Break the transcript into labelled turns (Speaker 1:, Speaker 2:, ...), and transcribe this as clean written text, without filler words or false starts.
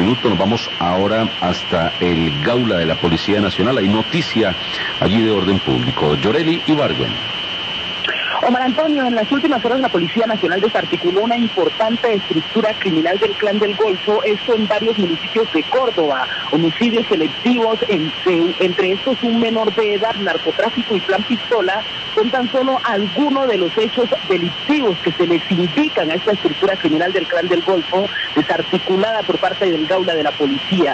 Speaker 1: minuto. Nos vamos ahora hasta el Gaula de la Policía Nacional. Hay noticia allí de orden público. Yoreli Ibargüen.
Speaker 2: Omar Antonio, en las últimas horas la Policía Nacional desarticuló una importante estructura criminal del Clan del Golfo, esto en varios municipios de Córdoba. Homicidios selectivos, entre estos un menor de edad, narcotráfico y plan pistola, son tan solo algunos de los hechos delictivos que se les indican a esta estructura criminal del Clan del Golfo, desarticulada por parte del Gaula de la Policía.